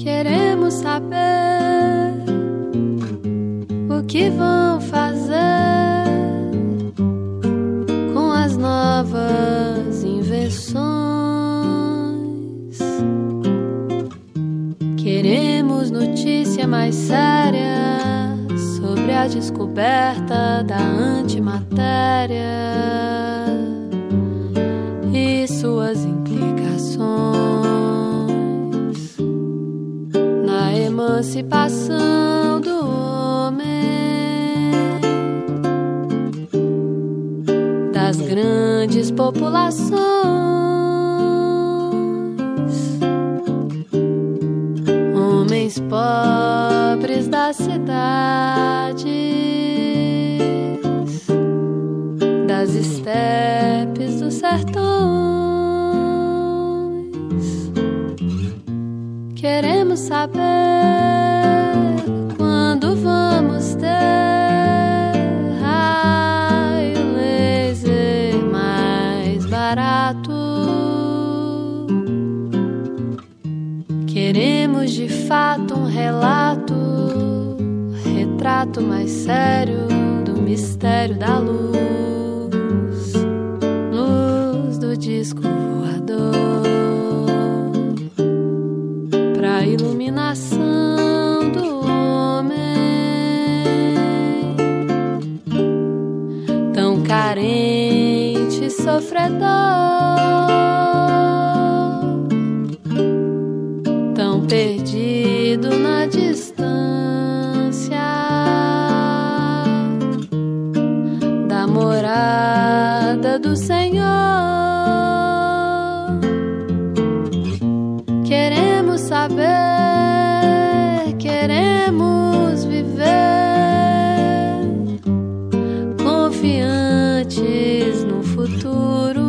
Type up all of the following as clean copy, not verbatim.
Queremos saber o que vão fazer com as novas invenções. Queremos notícia mais séria sobre a descoberta da antimatéria e suas implicações na emancipação do homem das grandes populações, homens pobres das cidades, das estepes dos sertões. Queremos saber quando vamos ter raio laser mais barato. Queremos de fato um relato, retrato mais sério do mistério da luz, luz do disco voador, pra iluminação do homem tão carente e sofredor, tão perdido na distância da morada do Senhor. Queremos saber, queremos viver confiantes no futuro.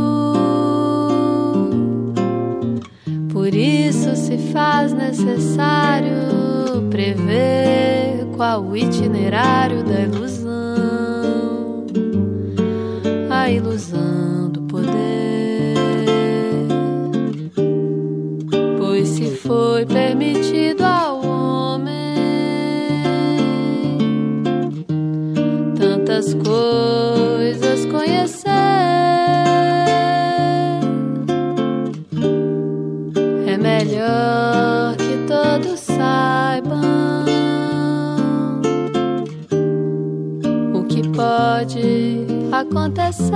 Por isso se faz necessário prever qual o itinerário da ilusão, a ilusão do poder. Pois se foi permitido ao homem tantas coisas conhecer, é melhor que todos saibam o que pode acontecer.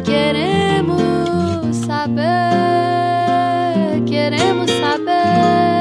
Queremos saber, queremos saber.